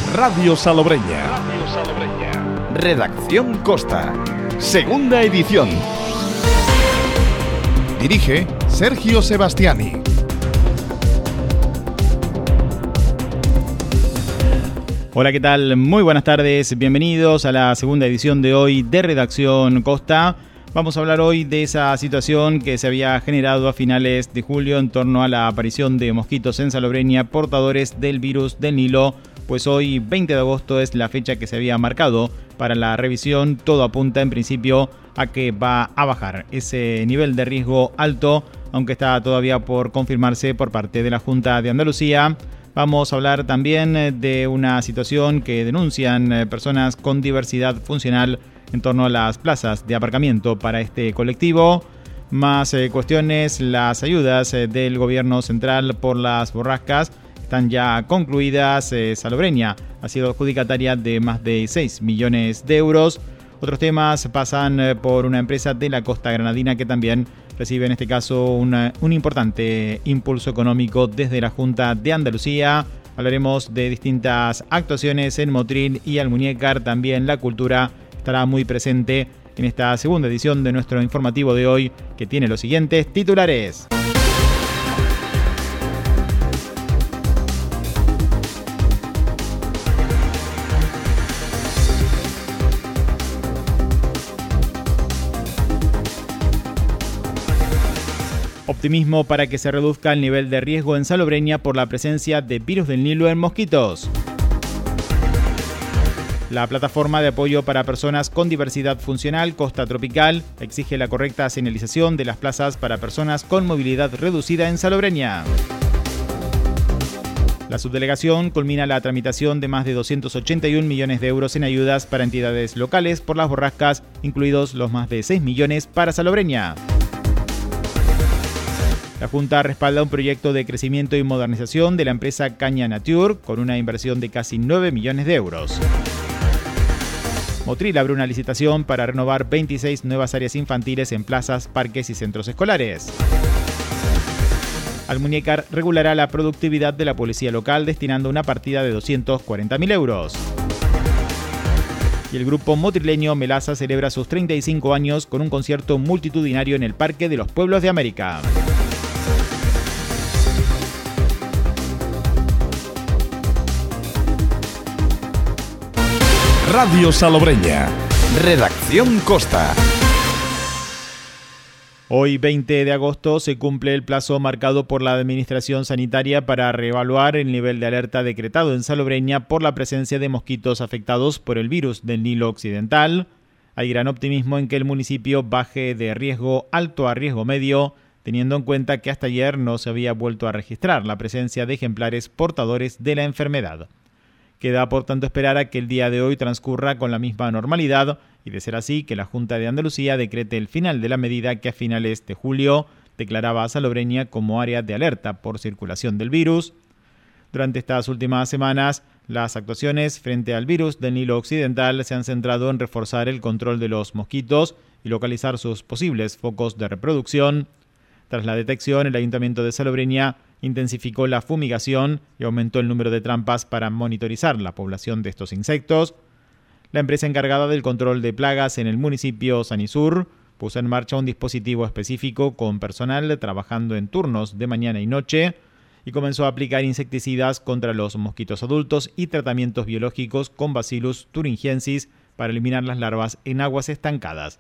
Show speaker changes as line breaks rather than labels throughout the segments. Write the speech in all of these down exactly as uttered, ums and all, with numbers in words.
Radio Salobreña. Radio Salobreña. Redacción Costa. Segunda edición. Dirige Sergio Sebastiani.
Hola, ¿qué tal? Muy buenas tardes. Bienvenidos a la segunda edición de hoy de Redacción Costa. Vamos a hablar hoy de esa situación que se había generado a finales de julio en torno a la aparición de mosquitos en Salobreña portadores del virus del Nilo, pues hoy veinte de agosto es la fecha que se había marcado para la revisión. Todo apunta en principio a que va a bajar ese nivel de riesgo alto, aunque está todavía por confirmarse por parte de la Junta de Andalucía. Vamos a hablar también de una situación que denuncian personas con diversidad funcional en torno a las plazas de aparcamiento para este colectivo. Más eh, cuestiones, las ayudas eh, del gobierno central por las borrascas están ya concluidas. Eh, Salobreña ha sido adjudicataria de más de seis millones de euros. Otros temas pasan eh, por una empresa de la costa granadina que también recibe en este caso una, un importante impulso económico desde la Junta de Andalucía. Hablaremos de distintas actuaciones en Motril y Almuñécar. También la cultura estará muy presente en esta segunda edición de nuestro informativo de hoy, que tiene los siguientes titulares. Optimismo para que se reduzca el nivel de riesgo en Salobreña por la presencia de virus del Nilo en mosquitos. La plataforma de apoyo para personas con diversidad funcional Costa Tropical exige la correcta señalización de las plazas para personas con movilidad reducida en Salobreña. La subdelegación culmina la tramitación de más de doscientos ochenta y un millones de euros en ayudas para entidades locales por las borrascas, incluidos los más de seis millones para Salobreña. La Junta respalda un proyecto de crecimiento y modernización de la empresa Caña Nature con una inversión de casi nueve millones de euros. Motril abre una licitación para renovar veintiséis nuevas áreas infantiles en plazas, parques y centros escolares. Almuñécar regulará la productividad de la policía local destinando una partida de doscientos cuarenta mil euros. Y el grupo motrileño Melaza celebra sus treinta y cinco años con un concierto multitudinario en el Parque de los Pueblos de América.
Radio Salobreña. Redacción Costa.
Hoy, veinte de agosto, se cumple el plazo marcado por la Administración Sanitaria para reevaluar el nivel de alerta decretado en Salobreña por la presencia de mosquitos afectados por el virus del Nilo Occidental. Hay gran optimismo en que el municipio baje de riesgo alto a riesgo medio, teniendo en cuenta que hasta ayer no se había vuelto a registrar la presencia de ejemplares portadores de la enfermedad. Queda por tanto esperar a que el día de hoy transcurra con la misma normalidad y, de ser así, que la Junta de Andalucía decrete el final de la medida que a finales de julio declaraba a Salobreña como área de alerta por circulación del virus. Durante estas últimas semanas, las actuaciones frente al virus del Nilo Occidental se han centrado en reforzar el control de los mosquitos y localizar sus posibles focos de reproducción. Tras la detección, el Ayuntamiento de Salobreña intensificó la fumigación y aumentó el número de trampas para monitorizar la población de estos insectos. La empresa encargada del control de plagas en el municipio Sanisur puso en marcha un dispositivo específico con personal trabajando en turnos de mañana y noche y comenzó a aplicar insecticidas contra los mosquitos adultos y tratamientos biológicos con Bacillus thuringiensis para eliminar las larvas en aguas estancadas.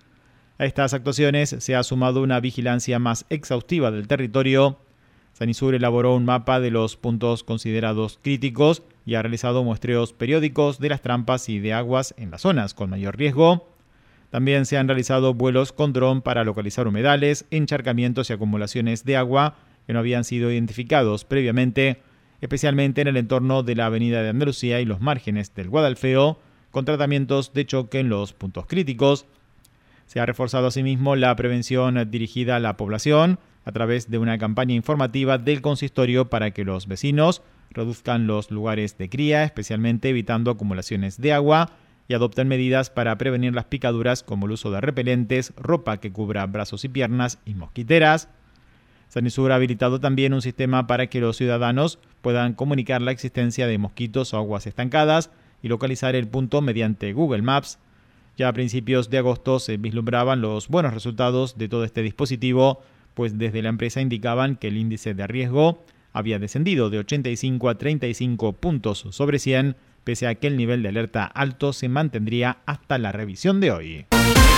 A estas actuaciones se ha sumado una vigilancia más exhaustiva del territorio. Sanisur elaboró un mapa de los puntos considerados críticos y ha realizado muestreos periódicos de las trampas y de aguas en las zonas con mayor riesgo. También se han realizado vuelos con dron para localizar humedales, encharcamientos y acumulaciones de agua que no habían sido identificados previamente, especialmente en el entorno de la Avenida de Andalucía y los márgenes del Guadalfeo, con tratamientos de choque en los puntos críticos. Se ha reforzado asimismo la prevención dirigida a la población a través de una campaña informativa del consistorio para que los vecinos reduzcan los lugares de cría, especialmente evitando acumulaciones de agua, y adopten medidas para prevenir las picaduras como el uso de repelentes, ropa que cubra brazos y piernas y mosquiteras. Sanesur ha habilitado también un sistema para que los ciudadanos puedan comunicar la existencia de mosquitos o aguas estancadas y localizar el punto mediante Google Maps. Ya a principios de agosto se vislumbraban los buenos resultados de todo este dispositivo, pues desde la empresa indicaban que el índice de riesgo había descendido de ochenta y cinco a treinta y cinco puntos sobre cien, pese a que el nivel de alerta alto se mantendría hasta la revisión de hoy.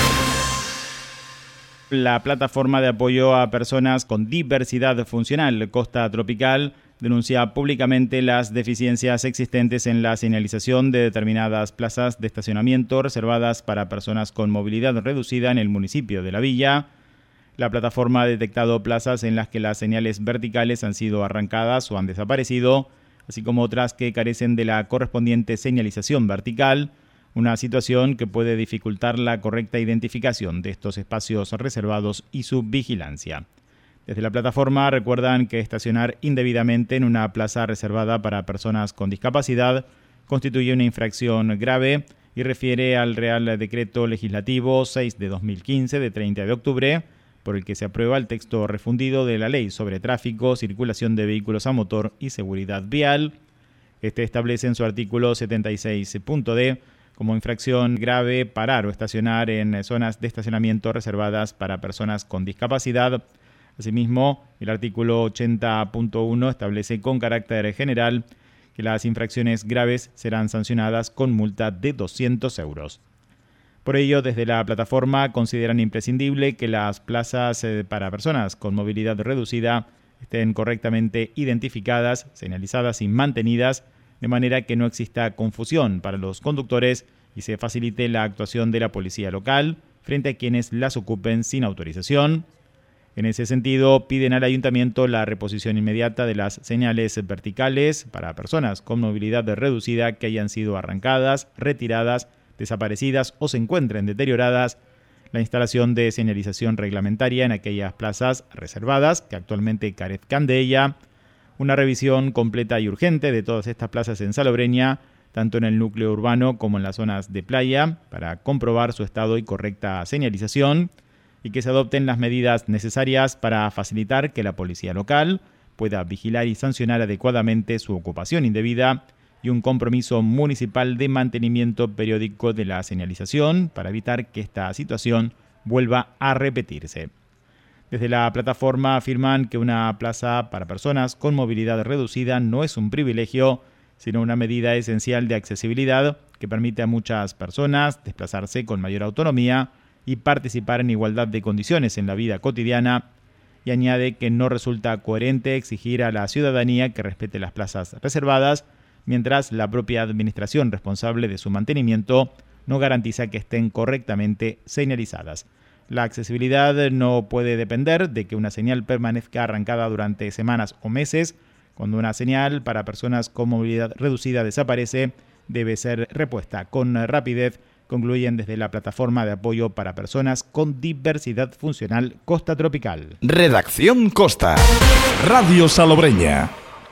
La plataforma de apoyo a personas con diversidad funcional, Costa Tropical, denuncia públicamente las deficiencias existentes en la señalización de determinadas plazas de estacionamiento reservadas para personas con movilidad reducida en el municipio de La Villa. La plataforma ha detectado plazas en las que las señales verticales han sido arrancadas o han desaparecido, así como otras que carecen de la correspondiente señalización vertical, una situación que puede dificultar la correcta identificación de estos espacios reservados y su vigilancia. Desde la plataforma recuerdan que estacionar indebidamente en una plaza reservada para personas con discapacidad constituye una infracción grave y refiere al Real Decreto Legislativo seis de dos mil quince de treinta de octubre, por el que se aprueba el texto refundido de la Ley sobre Tráfico, Circulación de Vehículos a Motor y Seguridad Vial. Este establece en su artículo setenta y seis punto d como infracción grave parar o estacionar en zonas de estacionamiento reservadas para personas con discapacidad. Asimismo, el artículo ochenta punto uno establece con carácter general que las infracciones graves serán sancionadas con multa de doscientos euros. Por ello, desde la plataforma consideran imprescindible que las plazas para personas con movilidad reducida estén correctamente identificadas, señalizadas y mantenidas, de manera que no exista confusión para los conductores y se facilite la actuación de la policía local frente a quienes las ocupen sin autorización. En ese sentido, piden al ayuntamiento la reposición inmediata de las señales verticales para personas con movilidad reducida que hayan sido arrancadas, retiradas, desaparecidas o se encuentren deterioradas, la instalación de señalización reglamentaria en aquellas plazas reservadas que actualmente carezcan de ella, una revisión completa y urgente de todas estas plazas en Salobreña, tanto en el núcleo urbano como en las zonas de playa, para comprobar su estado y correcta señalización, y que se adopten las medidas necesarias para facilitar que la policía local pueda vigilar y sancionar adecuadamente su ocupación indebida, y un compromiso municipal de mantenimiento periódico de la señalización para evitar que esta situación vuelva a repetirse. Desde la plataforma afirman que una plaza para personas con movilidad reducida no es un privilegio, sino una medida esencial de accesibilidad que permite a muchas personas desplazarse con mayor autonomía y participar en igualdad de condiciones en la vida cotidiana, y añade que no resulta coherente exigir a la ciudadanía que respete las plazas reservadas, mientras la propia administración responsable de su mantenimiento no garantiza que estén correctamente señalizadas. La accesibilidad no puede depender de que una señal permanezca arrancada durante semanas o meses. Cuando una señal para personas con movilidad reducida desaparece, debe ser repuesta con rapidez, concluyen desde la plataforma de apoyo para personas con diversidad funcional Costa Tropical.
Redacción Costa. Radio Salobreña.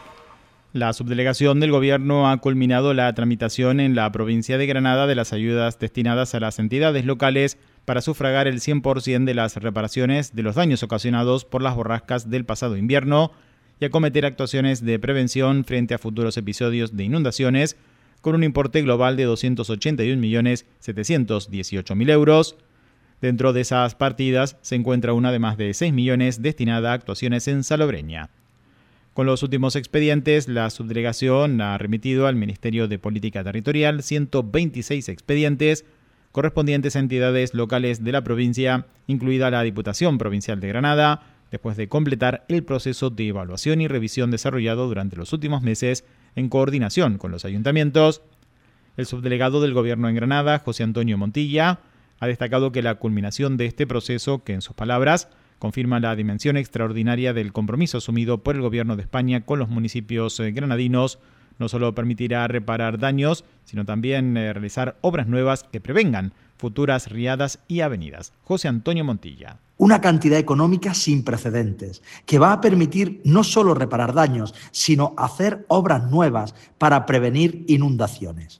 La subdelegación del Gobierno ha culminado la tramitación en la provincia de Granada de las ayudas destinadas a las entidades locales para sufragar el cien por ciento de las reparaciones de los daños ocasionados por las borrascas del pasado invierno y acometer actuaciones de prevención frente a futuros episodios de inundaciones, con un importe global de doscientos ochenta y un millones setecientos dieciocho mil euros. Dentro de esas partidas se encuentra una de más de seis millones destinada a actuaciones en Salobreña. Con los últimos expedientes, la subdelegación ha remitido al Ministerio de Política Territorial ciento veintiséis expedientes correspondientes a entidades locales de la provincia, incluida la Diputación Provincial de Granada, después de completar el proceso de evaluación y revisión desarrollado durante los últimos meses en coordinación con los ayuntamientos. El subdelegado del Gobierno en Granada, José Antonio Montilla, ha destacado que la culminación de este proceso, que en sus palabras confirma la dimensión extraordinaria del compromiso asumido por el Gobierno de España con los municipios granadinos, no solo permitirá reparar daños, sino también eh, realizar obras nuevas que prevengan futuras riadas y avenidas. José Antonio Montilla.
Una cantidad económica sin precedentes, que va a permitir no solo reparar daños, sino hacer obras nuevas para prevenir inundaciones.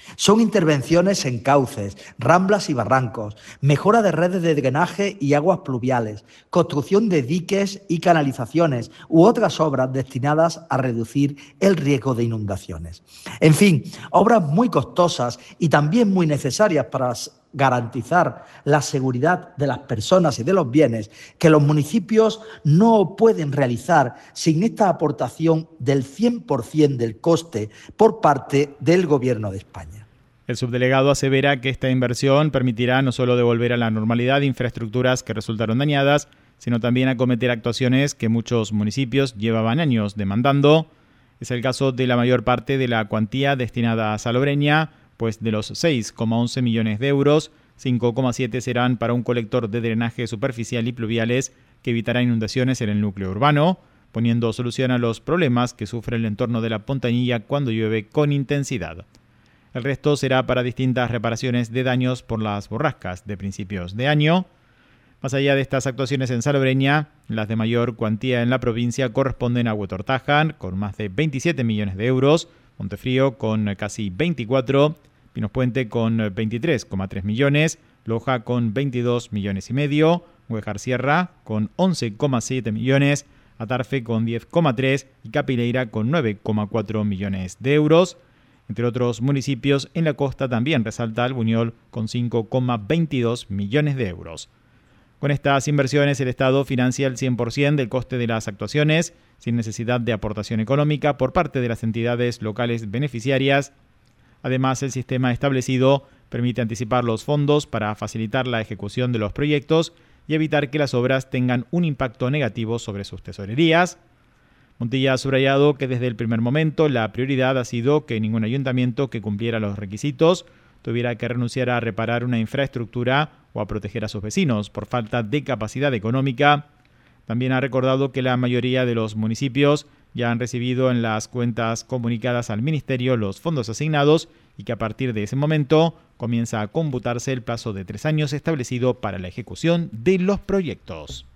Son intervenciones en cauces, ramblas y barrancos, mejora de redes de drenaje y aguas pluviales, construcción de diques y canalizaciones u otras obras destinadas a reducir el riesgo de inundaciones. En fin, obras muy costosas y también muy necesarias para garantizar la seguridad de las personas y de los bienes que los municipios no pueden realizar sin esta aportación del cien por ciento del coste por parte del Gobierno de España.
El subdelegado asevera que esta inversión permitirá no solo devolver a la normalidad infraestructuras que resultaron dañadas, sino también acometer actuaciones que muchos municipios llevaban años demandando. Es el caso de la mayor parte de la cuantía destinada a Salobreña, pues de los seis coma once millones de euros, cinco coma siete serán para un colector de drenaje superficial y pluviales que evitará inundaciones en el núcleo urbano, poniendo solución a los problemas que sufre el entorno de la Pontanilla cuando llueve con intensidad. El resto será para distintas reparaciones de daños por las borrascas de principios de año. Más allá de estas actuaciones en Salobreña, las de mayor cuantía en la provincia corresponden a Huetortaja, con más de veintisiete millones de euros, Montefrío con casi veinticuatro, Pinospuente con veintitrés coma tres millones, Loja con veintidós millones y medio, Huejar Sierra con once coma siete millones, Atarfe con diez coma tres y Capileira con nueve coma cuatro millones de euros. Entre otros municipios, en la costa también resalta Albuñol con cinco coma veintidós millones de euros. Con estas inversiones, el Estado financia el cien por ciento del coste de las actuaciones, sin necesidad de aportación económica por parte de las entidades locales beneficiarias. Además, el sistema establecido permite anticipar los fondos para facilitar la ejecución de los proyectos y evitar que las obras tengan un impacto negativo sobre sus tesorerías. Montilla ha subrayado que desde el primer momento la prioridad ha sido que ningún ayuntamiento que cumpliera los requisitos tuviera que renunciar a reparar una infraestructura o a proteger a sus vecinos por falta de capacidad económica. También ha recordado que la mayoría de los municipios ya han recibido en las cuentas comunicadas al Ministerio los fondos asignados y que a partir de ese momento comienza a computarse el plazo de tres años establecido para la ejecución de los proyectos.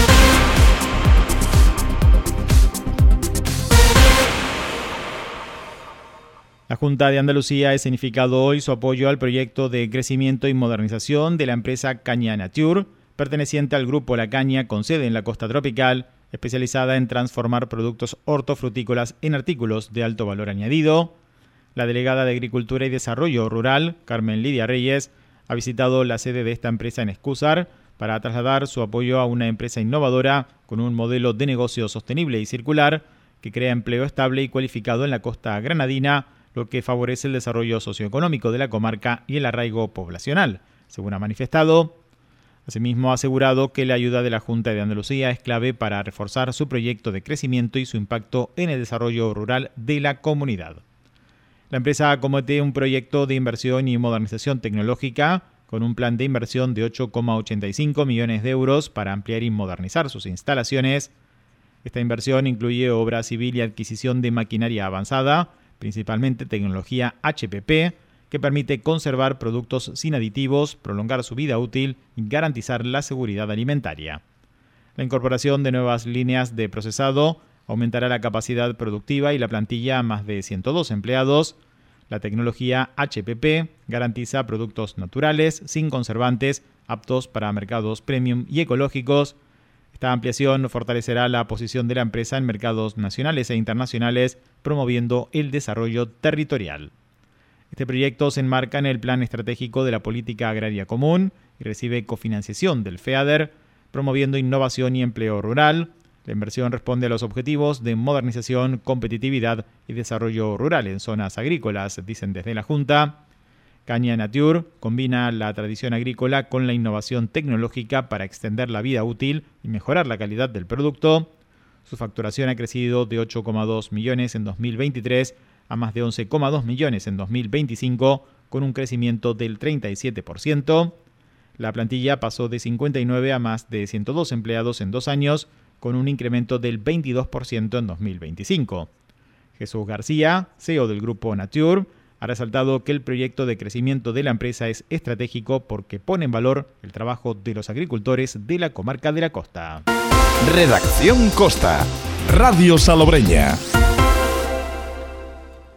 La Junta de Andalucía ha escenificado hoy su apoyo al proyecto de crecimiento y modernización de la empresa Caña Nature, perteneciente al Grupo La Caña con sede en la costa tropical, especializada en transformar productos hortofrutícolas en artículos de alto valor añadido. La delegada de Agricultura y Desarrollo Rural, Carmen Lidia Reyes, ha visitado la sede de esta empresa en Escúzar para trasladar su apoyo a una empresa innovadora con un modelo de negocio sostenible y circular que crea empleo estable y cualificado en la costa granadina, lo que favorece el desarrollo socioeconómico de la comarca y el arraigo poblacional, según ha manifestado. Asimismo, ha asegurado que la ayuda de la Junta de Andalucía es clave para reforzar su proyecto de crecimiento y su impacto en el desarrollo rural de la comunidad. La empresa acomete un proyecto de inversión y modernización tecnológica con un plan de inversión de ocho coma ochenta y cinco millones de euros para ampliar y modernizar sus instalaciones. Esta inversión incluye obra civil y adquisición de maquinaria avanzada, principalmente tecnología H P P, que permite conservar productos sin aditivos, prolongar su vida útil y garantizar la seguridad alimentaria. La incorporación de nuevas líneas de procesado aumentará la capacidad productiva y la plantilla a más de ciento dos empleados. La tecnología H P P garantiza productos naturales, sin conservantes, aptos para mercados premium y ecológicos. Esta ampliación fortalecerá la posición de la empresa en mercados nacionales e internacionales, promoviendo el desarrollo territorial. Este proyecto se enmarca en el Plan Estratégico de la Política Agraria Común y recibe cofinanciación del FEADER, promoviendo innovación y empleo rural. La inversión responde a los objetivos de modernización, competitividad y desarrollo rural en zonas agrícolas, dicen desde la Junta. Caña Nature combina la tradición agrícola con la innovación tecnológica para extender la vida útil y mejorar la calidad del producto. Su facturación ha crecido de ocho coma dos millones en dos mil veintitrés a más de once coma dos millones en dos mil veinticinco, con un crecimiento del treinta y siete por ciento. La plantilla pasó de cincuenta y nueve a más de ciento dos empleados en dos años, con un incremento del veintidós por ciento en dos mil veinticinco. Jesús García, C E O del Grupo Nature, ha resaltado que el proyecto de crecimiento de la empresa es estratégico porque pone en valor el trabajo de los agricultores de la comarca de la costa.
Redacción Costa, Radio Salobreña.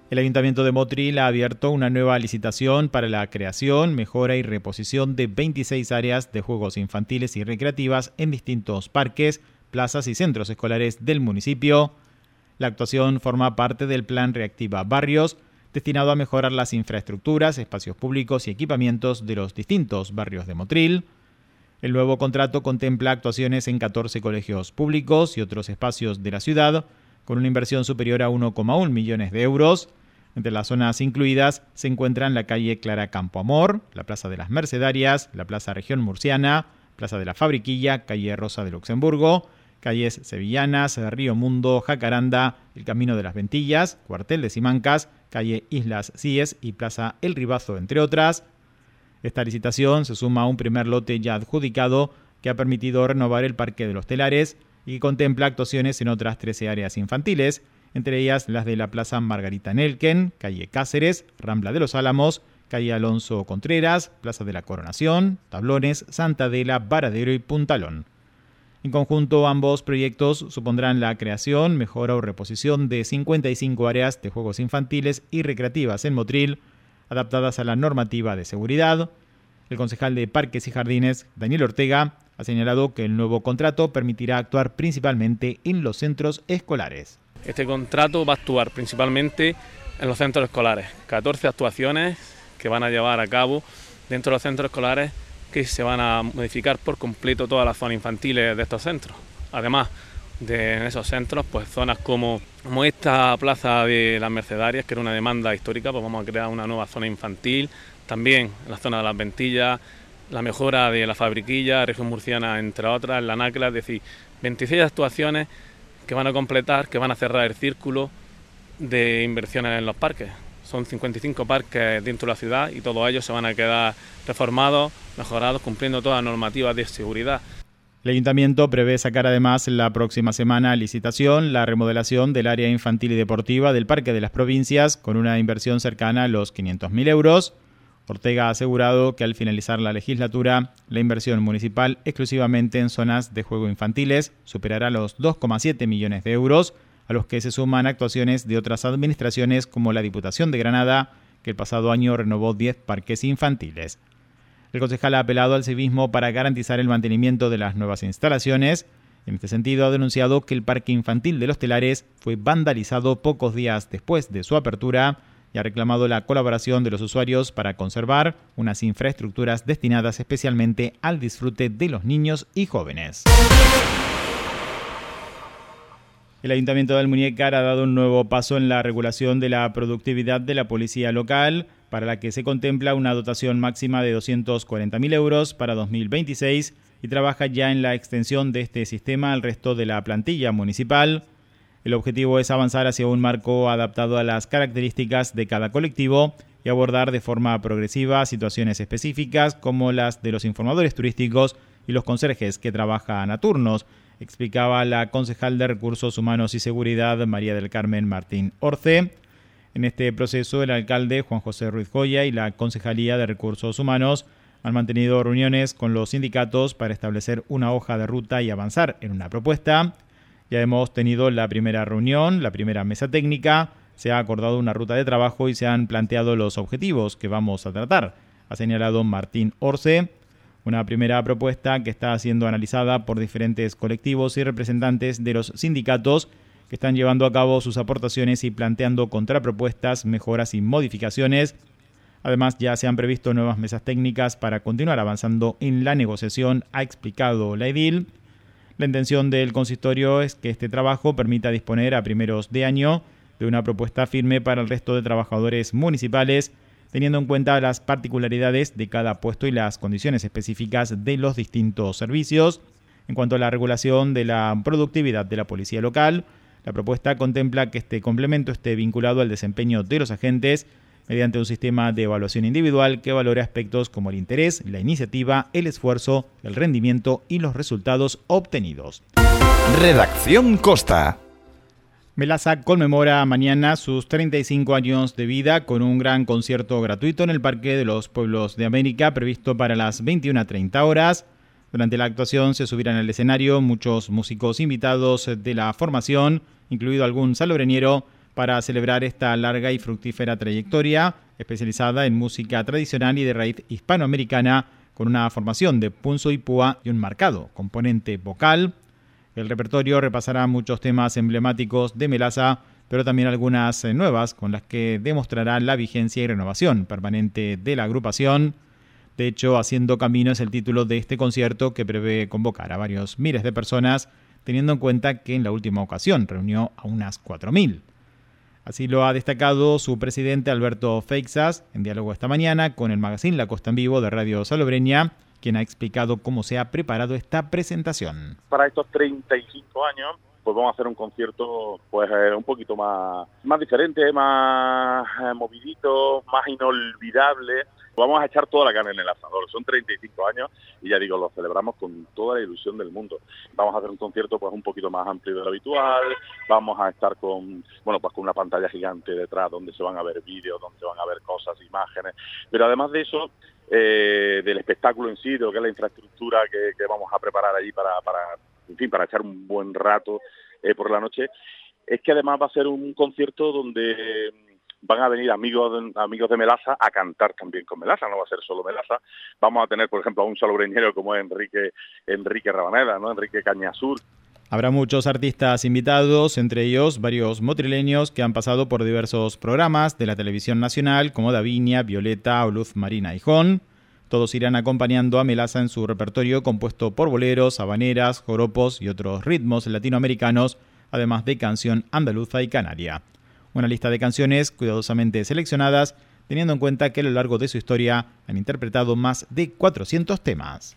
El Ayuntamiento de Motril ha abierto una nueva licitación para la creación, mejora y reposición de veintiséis áreas de juegos infantiles y recreativas en distintos parques, plazas y centros escolares del municipio. La actuación forma parte del Plan Reactiva Barrios, destinado a mejorar las infraestructuras, espacios públicos y equipamientos de los distintos barrios de Motril. El nuevo contrato contempla actuaciones en catorce colegios públicos y otros espacios de la ciudad, con una inversión superior a uno coma uno millones de euros. Entre las zonas incluidas se encuentran la calle Clara Campoamor, la Plaza de las Mercedarias, la Plaza Región Murciana, Plaza de la Fabriquilla, calle Rosa de Luxemburgo, calles Sevillanas, Río Mundo, Jacaranda, el Camino de las Ventillas, Cuartel de Simancas, calle Islas Cíes y Plaza El Ribazo, entre otras. Esta licitación se suma a un primer lote ya adjudicado que ha permitido renovar el Parque de los Telares y que contempla actuaciones en otras trece áreas infantiles, entre ellas las de la Plaza Margarita Nelken, calle Cáceres, Rambla de los Álamos, calle Alonso Contreras, Plaza de la Coronación, Tablones, Santa Adela, Varadero y Puntalón. En conjunto, ambos proyectos supondrán la creación, mejora o reposición de cincuenta y cinco áreas de juegos infantiles y recreativas en Motril, adaptadas a la normativa de seguridad. El concejal de Parques y Jardines, Daniel Ortega, ha señalado que el nuevo contrato permitirá actuar principalmente en los centros escolares.
Este contrato va a actuar principalmente en los centros escolares. catorce actuaciones que van a llevar a cabo dentro de los centros escolares, que se van a modificar por completo todas las zonas infantiles de estos centros. Además de en esos centros, pues zonas como, como esta Plaza de las Mercedarias, que era una demanda histórica, pues vamos a crear una nueva zona infantil. También en la zona de las Ventillas, la mejora de la Fabriquilla, Región Murciana, entre otras, la Nacla, es decir, veintiséis actuaciones que van a completar, que van a cerrar el círculo de inversiones en los parques. Son cincuenta y cinco parques dentro de la ciudad y todos ellos se van a quedar reformados, mejorados, cumpliendo todas las normativas de seguridad.
El Ayuntamiento prevé sacar además la próxima semana a licitación la remodelación del área infantil y deportiva del Parque de las Provincias, con una inversión cercana a los quinientos mil euros. Ortega ha asegurado que al finalizar la legislatura, la inversión municipal exclusivamente en zonas de juego infantiles superará los dos coma siete millones de euros, a los que se suman actuaciones de otras administraciones como la Diputación de Granada, que el pasado año renovó diez parques infantiles. El concejal ha apelado al civismo para garantizar el mantenimiento de las nuevas instalaciones. En este sentido, ha denunciado que el Parque Infantil de los Telares fue vandalizado pocos días después de su apertura y ha reclamado la colaboración de los usuarios para conservar unas infraestructuras destinadas especialmente al disfrute de los niños y jóvenes. El Ayuntamiento de Almuñécar ha dado un nuevo paso en la regulación de la productividad de la policía local, para la que se contempla una dotación máxima de doscientos cuarenta mil euros para dos mil veintiséis y trabaja ya en la extensión de este sistema al resto de la plantilla municipal. El objetivo es avanzar hacia un marco adaptado a las características de cada colectivo y abordar de forma progresiva situaciones específicas como las de los informadores turísticos y los conserjes que trabajan a turnos, explicaba la concejal de Recursos Humanos y Seguridad, María del Carmen Martín Orce. En este proceso, el alcalde Juan José Ruiz Joya y la Concejalía de Recursos Humanos han mantenido reuniones con los sindicatos para establecer una hoja de ruta y avanzar en una propuesta. Ya hemos tenido la primera reunión, la primera mesa técnica, se ha acordado una ruta de trabajo y se han planteado los objetivos que vamos a tratar, ha señalado Martín Orce. Una primera propuesta que está siendo analizada por diferentes colectivos y representantes de los sindicatos que están llevando a cabo sus aportaciones y planteando contrapropuestas, mejoras y modificaciones. Además, ya se han previsto nuevas mesas técnicas para continuar avanzando en la negociación, ha explicado la edil. La intención del consistorio es que este trabajo permita disponer a primeros de año de una propuesta firme para el resto de trabajadores municipales, teniendo en cuenta las particularidades de cada puesto y las condiciones específicas de los distintos servicios. En cuanto a la regulación de la productividad de la policía local, la propuesta contempla que este complemento esté vinculado al desempeño de los agentes mediante un sistema de evaluación individual que valore aspectos como el interés, la iniciativa, el esfuerzo, el rendimiento y los resultados obtenidos.
Redacción Costa.
Melaza conmemora mañana sus treinta y cinco años de vida con un gran concierto gratuito en el Parque de los Pueblos de América, previsto para las veintiuna treinta horas. Durante la actuación se subirán al escenario muchos músicos invitados de la formación, incluido algún salobreñero, para celebrar esta larga y fructífera trayectoria, especializada en música tradicional y de raíz hispanoamericana, con una formación de punzo y púa y un marcado componente vocal. El repertorio repasará muchos temas emblemáticos de Melaza, pero también algunas nuevas con las que demostrará la vigencia y renovación permanente de la agrupación. De hecho, Haciendo Camino es el título de este concierto que prevé convocar a varios miles de personas, teniendo en cuenta que en la última ocasión reunió a unas cuatro mil. Así lo ha destacado su presidente Alberto Feixas en diálogo esta mañana con el magazine La Costa en Vivo de Radio Salobreña, quien ha explicado cómo se ha preparado esta presentación.
Para estos treinta y cinco años, pues vamos a hacer un concierto pues eh, un poquito más, más diferente, más eh, movidito, más inolvidable. Vamos a echar toda la carne en el asador. Son treinta y cinco años y ya digo, lo celebramos con toda la ilusión del mundo. Vamos a hacer un concierto pues un poquito más amplio de lo habitual. Vamos a estar con, bueno, pues con una pantalla gigante detrás donde se van a ver vídeos, donde se van a ver cosas, imágenes. Pero además de eso, eh, del espectáculo en sí, de lo que es la infraestructura que, que vamos a preparar allí para, para, en fin, para echar un buen rato eh, por la noche, es que además va a ser un concierto donde van a venir amigos de, amigos de Melaza a cantar también con Melaza, no va a ser solo Melaza. Vamos a tener, por ejemplo, a un salobreñero como es Enrique, Enrique Rabaneda, ¿no? Enrique Cañasur.
Habrá muchos artistas invitados, entre ellos varios motrileños que han pasado por diversos programas de la televisión nacional, como Davinia, Violeta o Luz Marina Hijón. Todos irán acompañando a Melaza en su repertorio compuesto por boleros, habaneras, joropos y otros ritmos latinoamericanos, además de canción andaluza y canaria. Una lista de canciones cuidadosamente seleccionadas, teniendo en cuenta que a lo largo de su historia han interpretado más de cuatrocientos temas.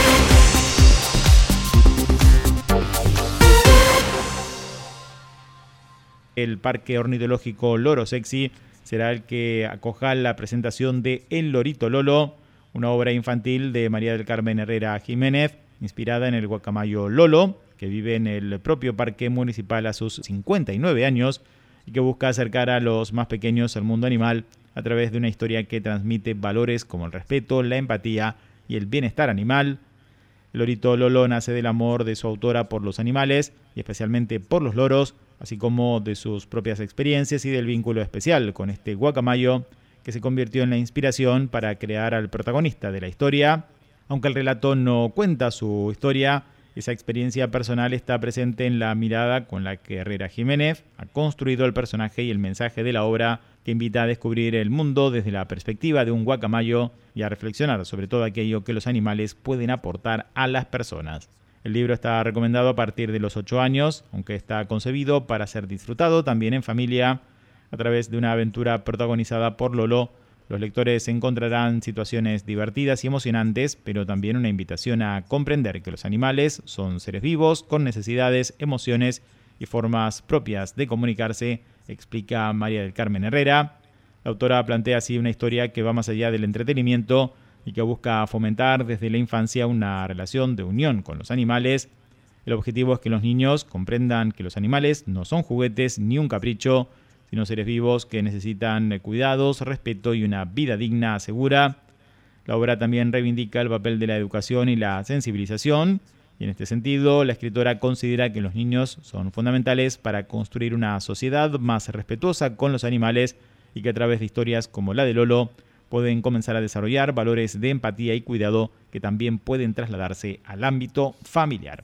El Parque Ornitológico Loro Sexy será el que acoja la presentación de El Lorito Lolo, una obra infantil de María del Carmen Herrera Jiménez, inspirada en el guacamayo Lolo, que vive en el propio parque municipal a sus cincuenta y nueve años y que busca acercar a los más pequeños al mundo animal a través de una historia que transmite valores como el respeto, la empatía y el bienestar animal. El Lorito Lolo nace del amor de su autora por los animales y especialmente por los loros, así como de sus propias experiencias y del vínculo especial con este guacamayo que se convirtió en la inspiración para crear al protagonista de la historia. Aunque el relato no cuenta su historia, esa experiencia personal está presente en la mirada con la que Herrera Jiménez ha construido el personaje y el mensaje de la obra, que invita a descubrir el mundo desde la perspectiva de un guacamayo y a reflexionar sobre todo aquello que los animales pueden aportar a las personas. El libro está recomendado a partir de los ocho años, aunque está concebido para ser disfrutado también en familia. A través de una aventura protagonizada por Lolo, los lectores encontrarán situaciones divertidas y emocionantes, pero también una invitación a comprender que los animales son seres vivos con necesidades, emociones y formas propias de comunicarse, explica María del Carmen Herrera. La autora plantea así una historia que va más allá del entretenimiento y que busca fomentar desde la infancia una relación de unión con los animales. El objetivo es que los niños comprendan que los animales no son juguetes ni un capricho, sino seres vivos que necesitan cuidados, respeto y una vida digna, segura. La obra también reivindica el papel de la educación y la sensibilización, y en este sentido la escritora considera que los niños son fundamentales para construir una sociedad más respetuosa con los animales y que a través de historias como la de Lolo pueden comenzar a desarrollar valores de empatía y cuidado que también pueden trasladarse al ámbito familiar.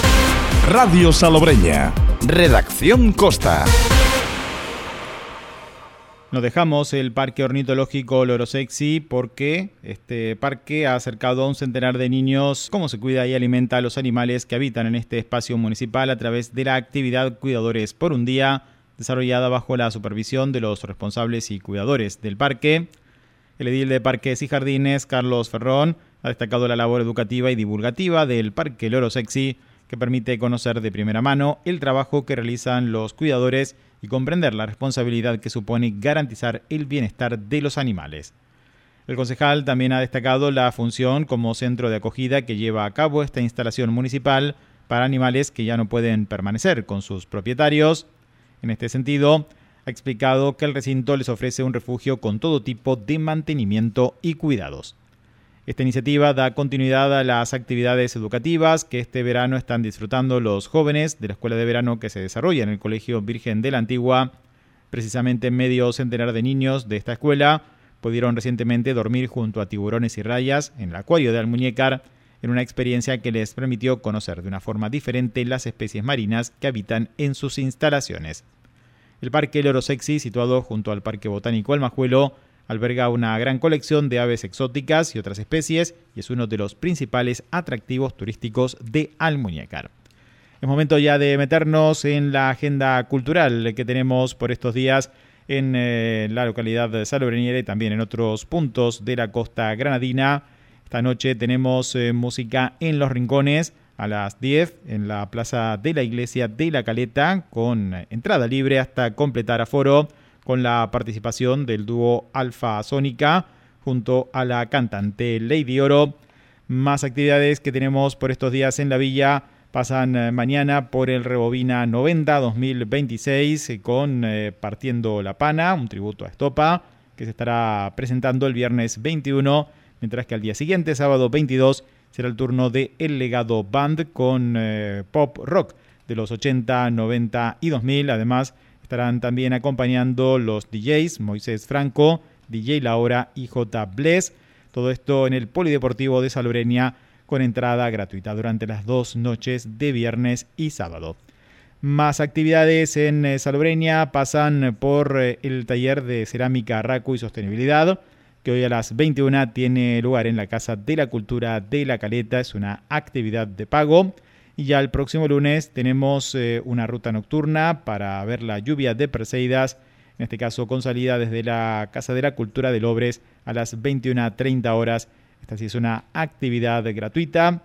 Radio Salobreña. Redacción Costa.
Nos dejamos el Parque Ornitológico Loro Sexy porque este parque ha acercado a un centenar de niños cómo se cuida y alimenta a los animales que habitan en este espacio municipal a través de la actividad Cuidadores por un Día, desarrollada bajo la supervisión de los responsables y cuidadores del parque. El edil de Parques y Jardines, Carlos Ferrón, ha destacado la labor educativa y divulgativa del Parque Loro Sexy, que permite conocer de primera mano el trabajo que realizan los cuidadores y comprender la responsabilidad que supone garantizar el bienestar de los animales. El concejal también ha destacado la función como centro de acogida que lleva a cabo esta instalación municipal para animales que ya no pueden permanecer con sus propietarios. En este sentido, ha explicado que el recinto les ofrece un refugio con todo tipo de mantenimiento y cuidados. Esta iniciativa da continuidad a las actividades educativas que este verano están disfrutando los jóvenes de la Escuela de Verano que se desarrolla en el Colegio Virgen de la Antigua. Precisamente medio centenar de niños de esta escuela pudieron recientemente dormir junto a tiburones y rayas en el acuario de Almuñécar, en una experiencia que les permitió conocer de una forma diferente las especies marinas que habitan en sus instalaciones. El Parque Loro Sexy, situado junto al Parque Botánico Almajuelo, alberga una gran colección de aves exóticas y otras especies y es uno de los principales atractivos turísticos de Almuñécar. Es momento ya de meternos en la agenda cultural que tenemos por estos días en eh, la localidad de Salobreña y también en otros puntos de la costa granadina. Esta noche tenemos eh, música en Los Rincones a las diez en la plaza de la iglesia de La Caleta, con entrada libre hasta completar aforo, con la participación del dúo Alfa Sónica junto a la cantante Lady Oro. Más actividades que tenemos por estos días en la villa pasan mañana por el Rebobina noventa dos mil veintiséis con eh, Partiendo la Pana, un tributo a Estopa, que se estará presentando el viernes veintiuno, mientras que al día siguiente, sábado veintidós, será el turno de El Legado Band con eh, pop rock de los ochenta, noventa y dos mil. Además, estarán también acompañando los D Js Moisés Franco, D J Laura y J. Bless. Todo esto en el Polideportivo de Salobreña, con entrada gratuita durante las dos noches de viernes y sábado. Más actividades en eh, Salobreña pasan por eh, el taller de cerámica Raku y sostenibilidad, que hoy a las veintiuna tiene lugar en la Casa de la Cultura de La Caleta. Es una actividad de pago. Y ya el próximo lunes tenemos eh, una ruta nocturna para ver la lluvia de Perseidas, en este caso con salida desde la Casa de la Cultura de Lobres a las veintiuna treinta horas. Esta sí es una actividad gratuita.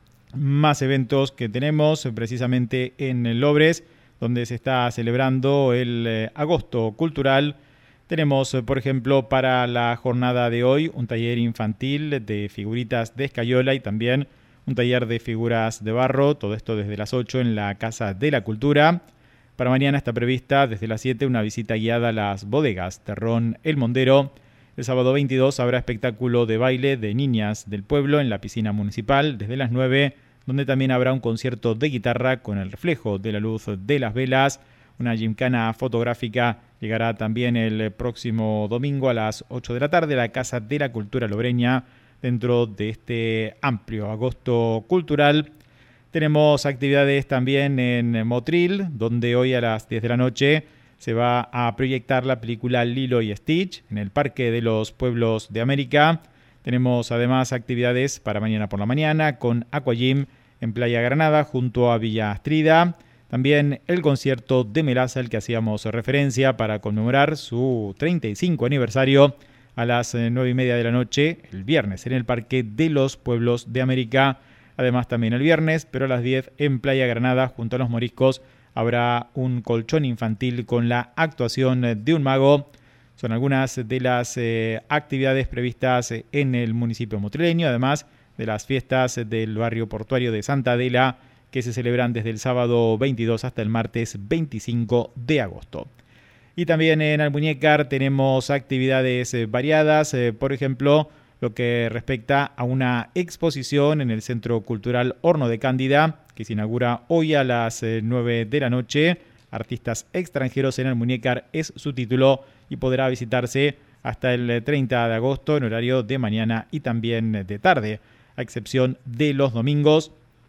Más eventos que tenemos precisamente en Lobres, donde se está celebrando el eh, agosto cultural. Tenemos, eh, por ejemplo, para la jornada de hoy, un taller infantil de figuritas de escayola y también un taller de figuras de barro. Todo esto desde las ocho en la Casa de la Cultura. Para mañana está prevista desde las siete una visita guiada a las bodegas Terrón El Mondero. El sábado veintidós habrá espectáculo de baile de niñas del pueblo en la piscina municipal desde las nueve, donde también habrá un concierto de guitarra con el reflejo de la luz de las velas. Una gimcana fotográfica llegará también el próximo domingo a las ocho de la tarde a la Casa de la Cultura Lobreña, dentro de este amplio agosto cultural. Tenemos actividades también en Motril, donde hoy a las diez de la noche se va a proyectar la película Lilo y Stitch en el Parque de los Pueblos de América. Tenemos además actividades para mañana por la mañana con Aquagym en Playa Granada junto a Villa Astrida. También el concierto de Melaza, al que hacíamos referencia, para conmemorar su treinta y cinco aniversario a las nueve y media de la noche el viernes en el Parque de los Pueblos de América. Además también el viernes, pero a las diez en Playa Granada junto a los Moriscos, habrá un colchón infantil con la actuación de un mago. Son algunas de las eh, actividades previstas en el municipio motrileño, además de las fiestas del barrio portuario de Santa Adela, que se celebran desde el sábado veintidós hasta el martes veinticinco de agosto. Y también en Almuñécar tenemos actividades eh, variadas, eh, por ejemplo, lo que respecta a una exposición en el Centro Cultural Horno de Cándida, que se inaugura hoy a las nueve de la noche. Artistas extranjeros en Almuñécar es su título y podrá visitarse hasta el treinta de agosto en horario de mañana y también de tarde, a excepción de los domingos.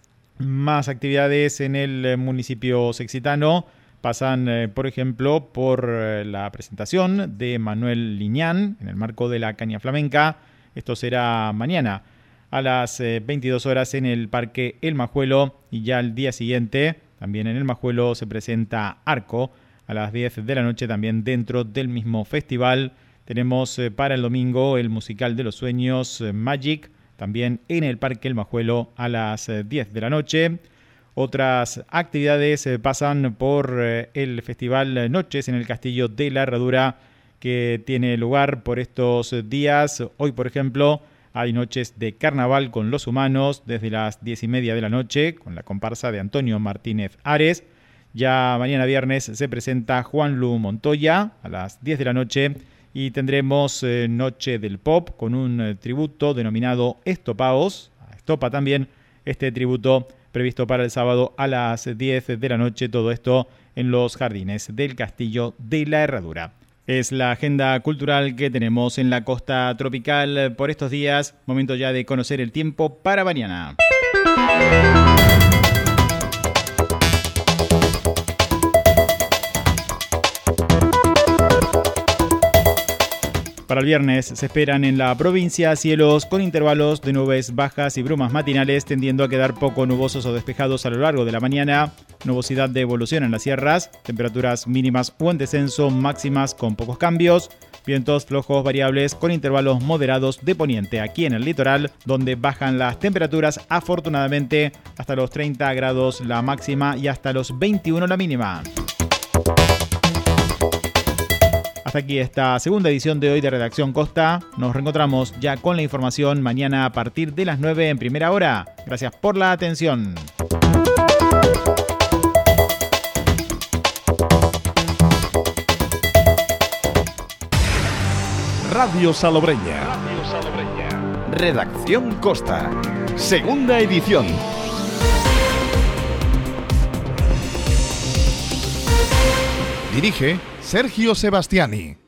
Más actividades en el municipio sexitano pasan, eh, por ejemplo, por eh, la presentación de Manuel Liñán en el marco de la Caña Flamenca. Esto será mañana a las eh, veintidós horas en el Parque El Majuelo, y ya el día siguiente también en El Majuelo se presenta Arco a las diez de la noche también dentro del mismo festival. Tenemos eh, para el domingo el musical de los sueños eh, Magic, también en el Parque El Majuelo a las eh, diez de la noche. Otras actividades eh, pasan por eh, el Festival Noches en el Castillo de la Herradura, que tiene lugar por estos días. Hoy, por ejemplo, hay noches de carnaval con los humanos desde las diez y media de la noche, con la comparsa de Antonio Martínez Ares. Ya mañana viernes se presenta Juan Lu Montoya a las diez de la noche y tendremos eh, Noche del Pop con un eh, tributo denominado Estopaos. A Estopa también, este tributo previsto para el sábado a las diez de la noche. Todo esto en los jardines del Castillo de la Herradura. Es la agenda cultural que tenemos en la costa tropical por estos días. Momento ya de conocer el tiempo para mañana. Para el viernes se esperan en la provincia cielos con intervalos de nubes bajas y brumas matinales, tendiendo a quedar poco nubosos o despejados a lo largo de la mañana. Nubosidad de evolución en las sierras, temperaturas mínimas o en descenso, máximas con pocos cambios. Vientos flojos variables con intervalos moderados de poniente aquí en el litoral, donde bajan las temperaturas afortunadamente hasta los treinta grados la máxima y hasta los veintiuno la mínima. Hasta aquí esta segunda edición de hoy de Redacción Costa. Nos reencontramos ya con la información mañana a partir de las nueve en primera hora. Gracias por la atención.
Radio Salobreña. Radio Salobreña. Redacción Costa. Segunda edición. Dirige Sergio Sebastiani.